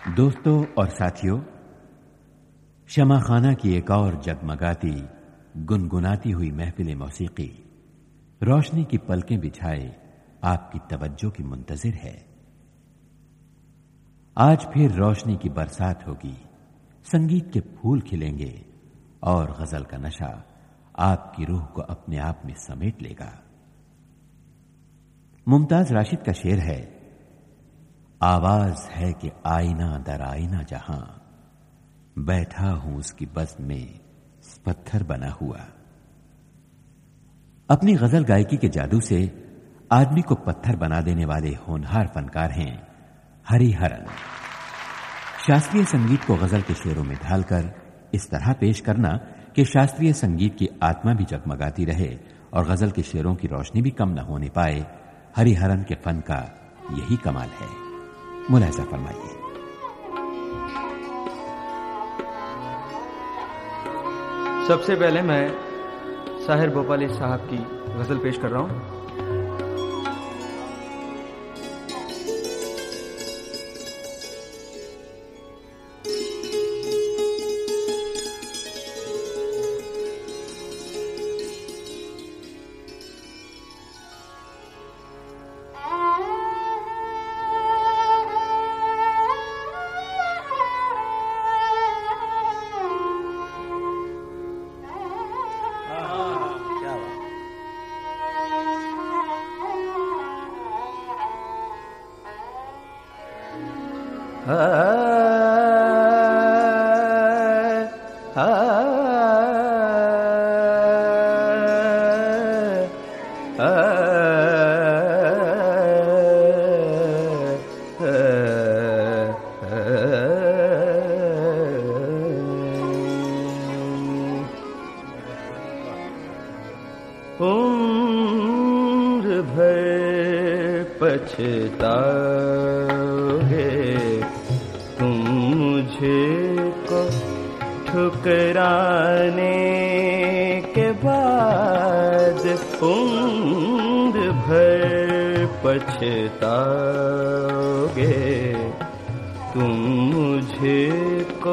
दोस्तों और साथियों, शमा खाना की एक और जगमगाती गुनगुनाती हुई महफिल मौसीकी रोशनी की पलकें बिछाए आपकी तवज्जो की मुंतजिर है। आज फिर रोशनी की बरसात होगी, संगीत के फूल खिलेंगे और गजल का नशा आपकी रूह को अपने आप में समेट लेगा। मुमताज राशिद का शेर है, आवाज है कि आईना दर आईना जहां, बैठा हूं उसकी बज़्म में पत्थर बना हुआ। अपनी गजल गायकी के जादू से आदमी को पत्थर बना देने वाले होनहार फनकार हैं हरिहरन। शास्त्रीय संगीत को गजल के शेरों में ढालकर इस तरह पेश करना कि शास्त्रीय संगीत की आत्मा भी जगमगाती रहे और गजल के शेरों की रोशनी भी कम न होने पाए, हरिहरन के फन का यही कमाल है। मुलाहिजा फरमाइए। सबसे पहले मैं साहिर भोपाली साहब की गजल पेश कर रहा हूं। उम्र भर पछताओगे तुम मुझको ठुकराने के बाद, उम्र भर पछताओगे तुम मुझको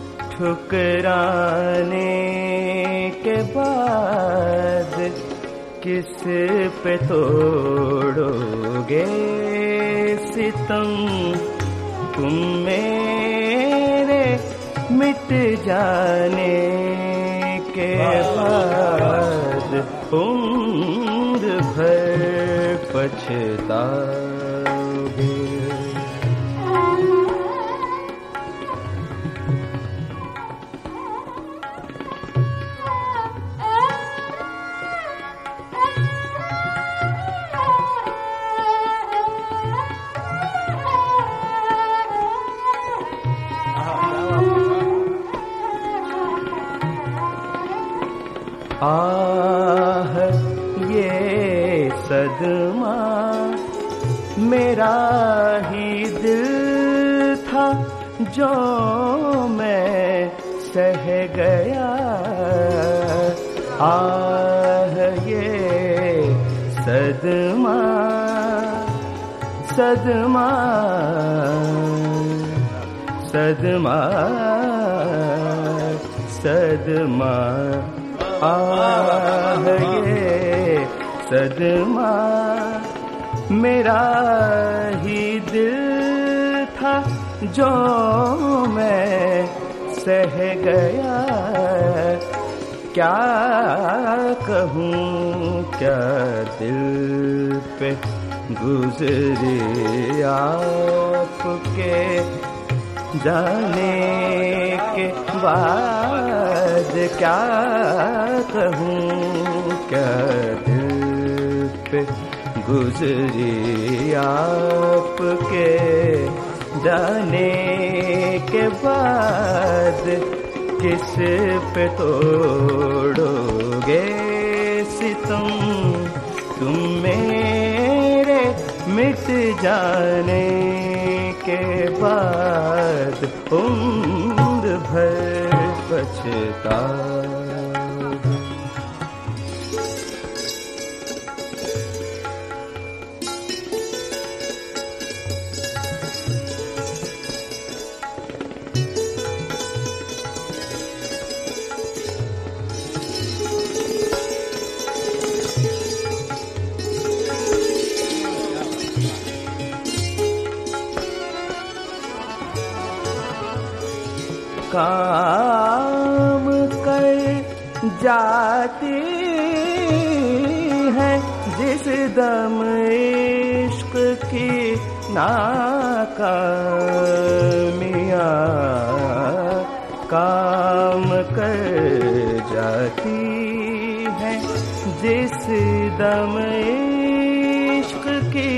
ठुकराने के बाद। किस पे तोड़ोगे सितम तुम मेरे मिट जाने के बाद, उम्र भर पछताओगे। आह ये सदमा मेरा ही दिल था जो मैं सह गया। आह ये सदमा सदमा सदमा सदमा, आह ये सदमा मेरा ही दिल था जो मैं सह गया। क्या कहूँ क्या दिल पे गुजरे आपके जाने के बाद। क्या कहूँ क्या दिल पे गुजरी आपके जाने के बाद। किस पे तोड़ोगे सितम तुम मेरे मिट जाने के बाद, उम्र भर पछताओगे। काम कर जाती है जिस दम इश्क की नाकामियाँ काम कर जाती है जिस दम इश्क की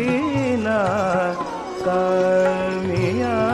नाकामियाँ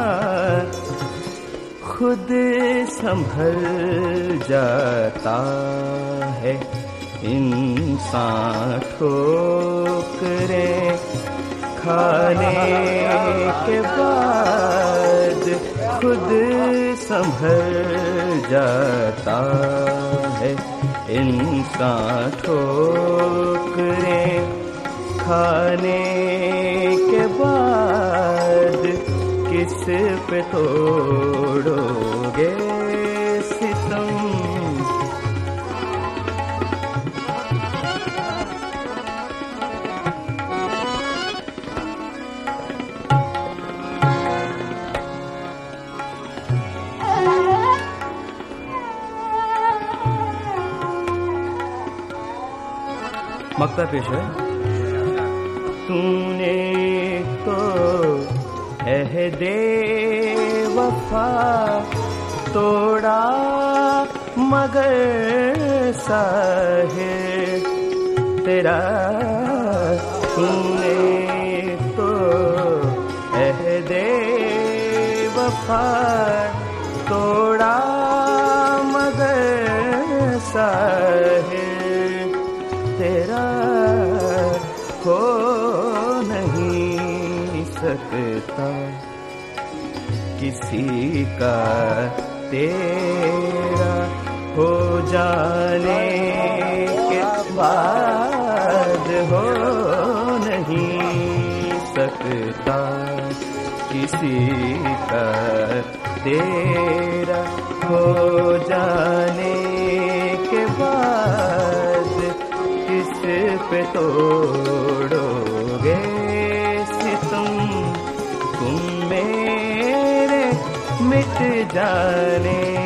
खुद संभल जाता है इंसान ठोकरें खाने के बाद खुद संभल जाता है इंसान ठोकरें खाने के बाद किस पे तोड़ोगे सितम। मक्ता पेश है। तूने तो अहदे वफा तोड़ा मगर साहिर तेरा तूने तो अहदे वफा तोड़ा मगर साहिर तेरा हो नहीं सकता किसी का तेरा हो जाने के बाद हो नहीं सकता किसी का तेरा हो जाने के बाद किस पे तोड़ोगे सितम तुम मेरे मिट जाने